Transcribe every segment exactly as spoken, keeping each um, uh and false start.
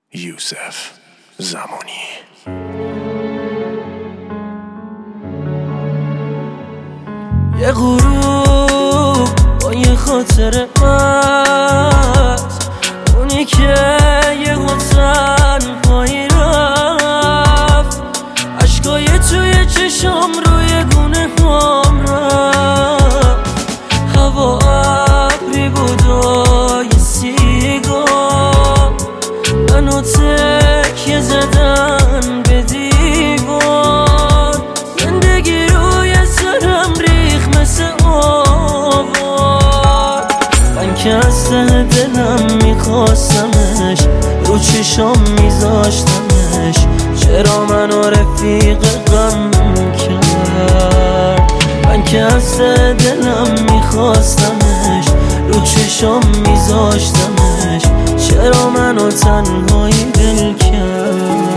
یوسف زمانی. یه غروب با یه خاطر مست، اونی که یه تنهایی رفت، عشقای توی چشام روی گونه هم رفت، هوا ابری بود و یه سیگار، منو تکیه زدن به دیوار، زندگی روی سرم ریخ مثل آوار. من که از ته دلم میخواستمش، رو چشام میذاشتمش، چرا منو رفیق غم کرد؟ من که از ته دلم میخواستمش، رو چشام میذاشتمش، چرا منو تنهایی دل کرد؟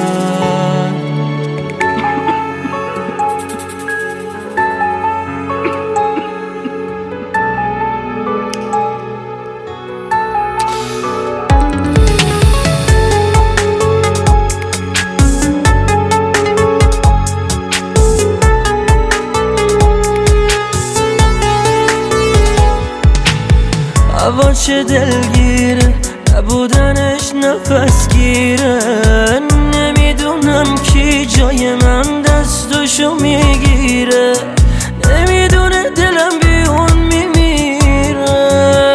هوا چه دلگیره، نبودنش نفس گیره، نمیدونم کی جای من دستشو میگیره، نمیدونه دلم بی اون میمیره.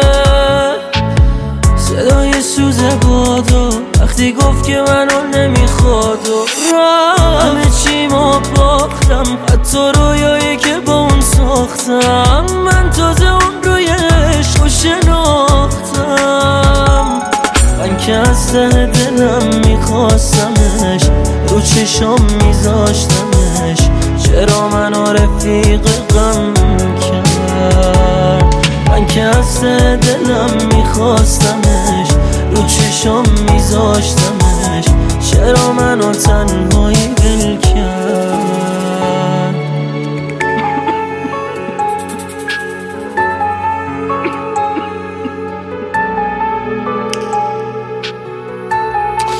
صدای سوز بادو وقتی گفت که منو نمیخواد و همه چیمو باختم، حتی رویایی که با اون ساختم، من تازه اون روی عشقو شناختم. من که از ته دلم میخواستمش، رو چشام میذاشتمش، چرا منو رفیق غم کرد؟ من که از ته دلم میخواستمش، رو چشام میذاشتمش، چرا منو تنهایی دل کرد؟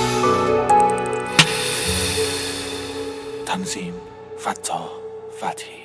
تنظیم: فتاح فتحی.